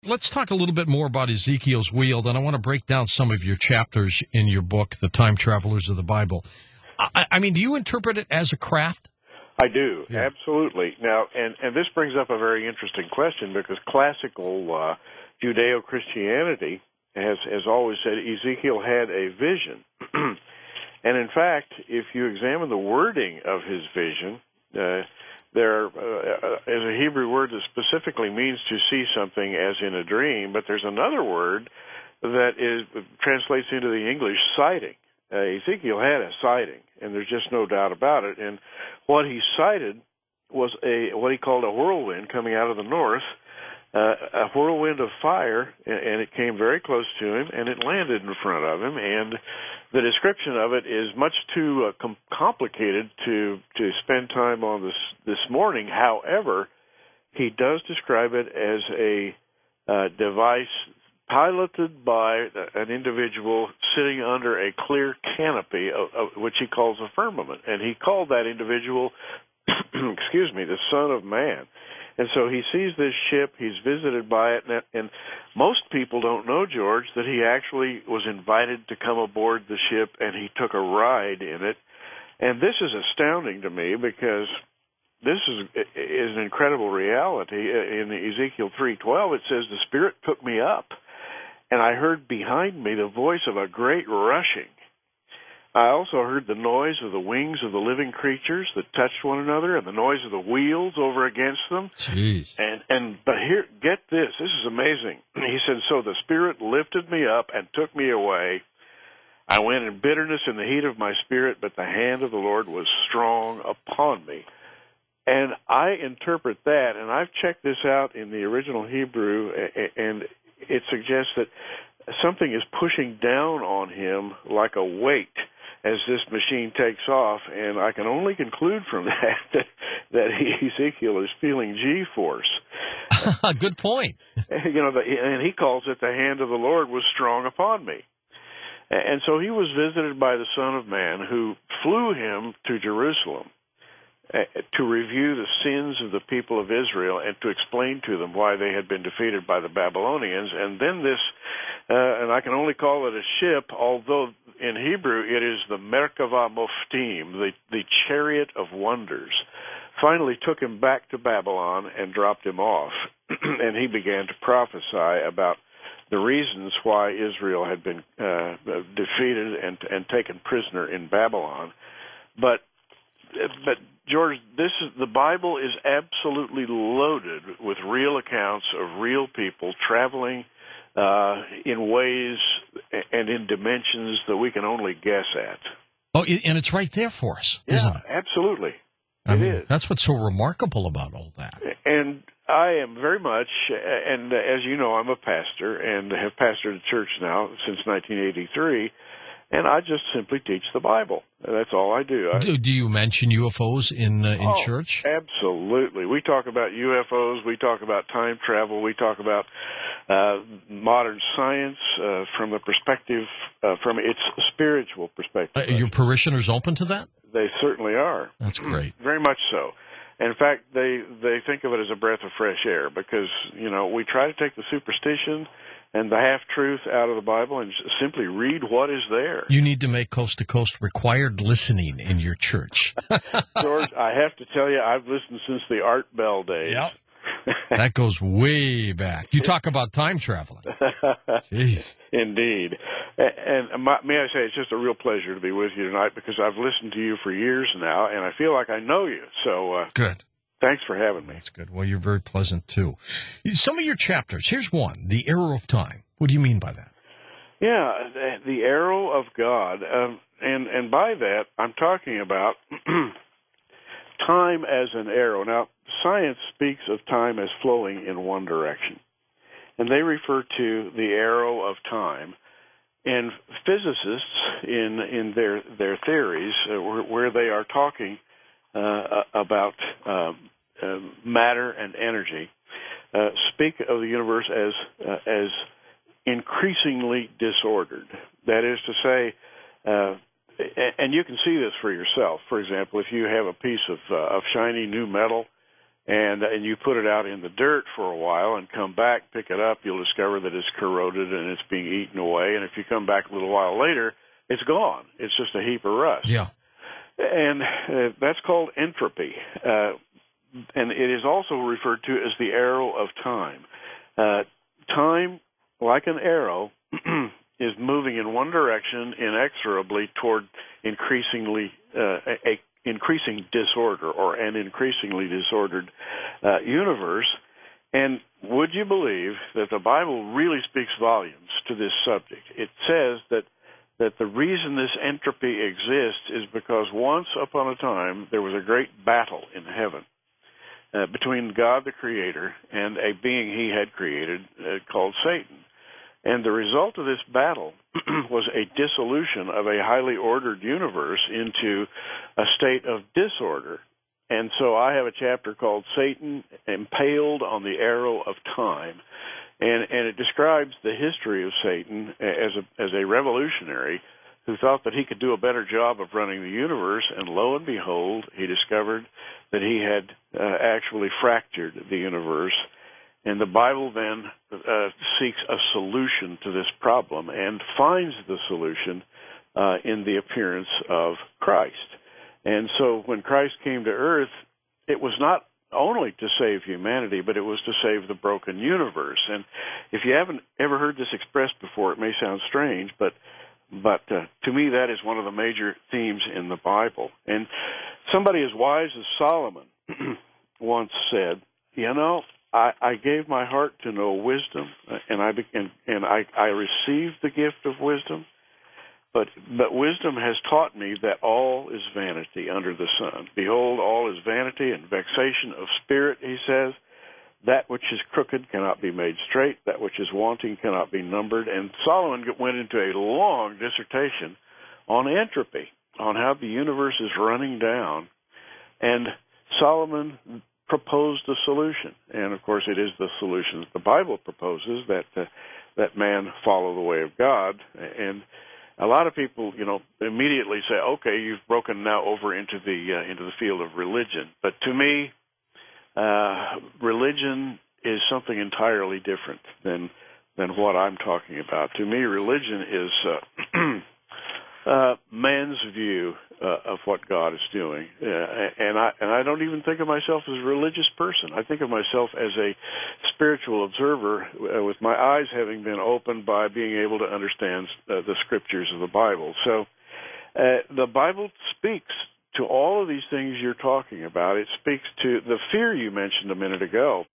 Let's talk a little bit more about Ezekiel's wheel. Then I want to break down some of your chapters in your book, The Time Travelers of the Bible. I mean, do you interpret it as a craft? I do, absolutely. Now, and this brings up a very interesting question because classical Judeo-Christianity has always said Ezekiel had a vision. And in fact, if you examine the wording of his vision, there is a Hebrew word that specifically means to see something as in a dream, but there's another word that translates into the English sighting. Ezekiel had a sighting, and there's just no doubt about it. And what he sighted was what he called a whirlwind coming out of the north, a whirlwind of fire, and it came very close to him, and it landed in front of him. And the description of it is much too complicated to spend time on this morning. However, he does describe it as a device piloted by an individual sitting under a clear canopy, of which he calls a firmament. And he called that individual, the Son of Man. And so he sees this ship, he's visited by it, and most people don't know, George, that he actually was invited to come aboard the ship, and he took a ride in it. And this is astounding to me because this is an incredible reality. In Ezekiel 3:12, it says, "The Spirit took me up, and I heard behind me the voice of a great rushing. I also heard the noise of the wings of the living creatures that touched one another, and the noise of the wheels over against them." Jeez. But here, get this. This is amazing. He said, "So the Spirit lifted me up and took me away. I went in bitterness in the heat of my spirit, but the hand of the Lord was strong upon me." And I interpret that, and I've checked this out in the original Hebrew, and it suggests that something is pushing down on him like a weight as this machine takes off, and I can only conclude from that Ezekiel is feeling G-force. Good point. And he calls it the hand of the Lord was strong upon me. And so he was visited by the Son of Man, who flew him to Jerusalem to review the sins of the people of Israel and to explain to them why they had been defeated by the Babylonians. And then this, and I can only call it a ship, although in Hebrew it is the Merkava Moftim, the chariot of wonders, finally took him back to Babylon and dropped him off. And he began to prophesy about the reasons why Israel had been defeated and taken prisoner in Babylon. But George, the Bible is absolutely loaded with real accounts of real people traveling in ways and in dimensions that we can only guess at. Oh, and it's right there for us, isn't it? Absolutely. It is. That's what's so remarkable about all that. And I am very much, and as you know, I'm a pastor and have pastored a church now since 1983. And I just simply teach the Bible. That's all I do. Do you mention UFOs in church? Absolutely. We talk about UFOs. We talk about time travel. We talk about modern science from its spiritual perspective. Are your parishioners open to that? They certainly are. That's great. Very much so. In fact, they think of it as a breath of fresh air because, we try to take the superstition and the half-truth out of the Bible and simply read what is there. You need to make Coast to Coast required listening in your church. George, I have to tell you, I've listened since the Art Bell days. Yep. That goes way back. You talk about time traveling. Jeez. Indeed. And may I say, it's just a real pleasure to be with you tonight because I've listened to you for years now, and I feel like I know you. So good. Thanks for having me. That's good. Well, you're very pleasant, too. Some of your chapters, here's one, The Arrow of Time. What do you mean by that? Yeah, the arrow of God. And by that, I'm talking about time as an arrow. Now, science speaks of time as flowing in one direction. And they refer to the arrow of time. And physicists, in their theories, where they are talking about matter and energy, speak of the universe as increasingly disordered. That is to say, and you can see this for yourself. For example, if you have a piece of shiny new metal and you put it out in the dirt for a while and come back, pick it up, you'll discover that it's corroded and it's being eaten away. And if you come back a little while later, it's gone. It's just a heap of rust. Yeah. And that's called entropy. And it is also referred to as the arrow of time. Time, like an arrow, is moving in one direction inexorably toward increasing disorder, or an increasingly disordered universe. And would you believe that the Bible really speaks volumes to this subject? It says that the reason this entropy exists is because once upon a time there was a great battle in heaven between God the Creator and a being he had created called Satan. And the result of this battle was a dissolution of a highly ordered universe into a state of disorder. And so I have a chapter called Satan Impaled on the Arrow of Time. And it describes the history of Satan as a revolutionary who thought that he could do a better job of running the universe, and lo and behold, he discovered that he had actually fractured the universe. And the Bible then seeks a solution to this problem and finds the solution in the appearance of Christ. And so when Christ came to earth, it was not only to save humanity, but it was to save the broken universe. And if you haven't ever heard this expressed before, it may sound strange, but to me that is one of the major themes in the Bible. And somebody as wise as Solomon once said, you know, I gave my heart to know wisdom, and I received the gift of wisdom, but wisdom has taught me that all is vanity under the sun. Behold, all is vanity and vexation of spirit, he says. That which is crooked cannot be made straight. That which is wanting cannot be numbered. And Solomon went into a long dissertation on entropy, on how the universe is running down. And Solomon proposed a solution. And, of course, it is the solution that the Bible proposes, that man follow the way of God. And a lot of people, immediately say, okay, you've broken now over into the field of religion. But to me, religion is something entirely different than what I'm talking about. To me, religion is man's view of what God is doing, and I don't even think of myself as a religious person. I think of myself as a spiritual observer, with my eyes having been opened by being able to understand the scriptures of the Bible. So the Bible speaks to all of these things you're talking about. It speaks to the fear you mentioned a minute ago.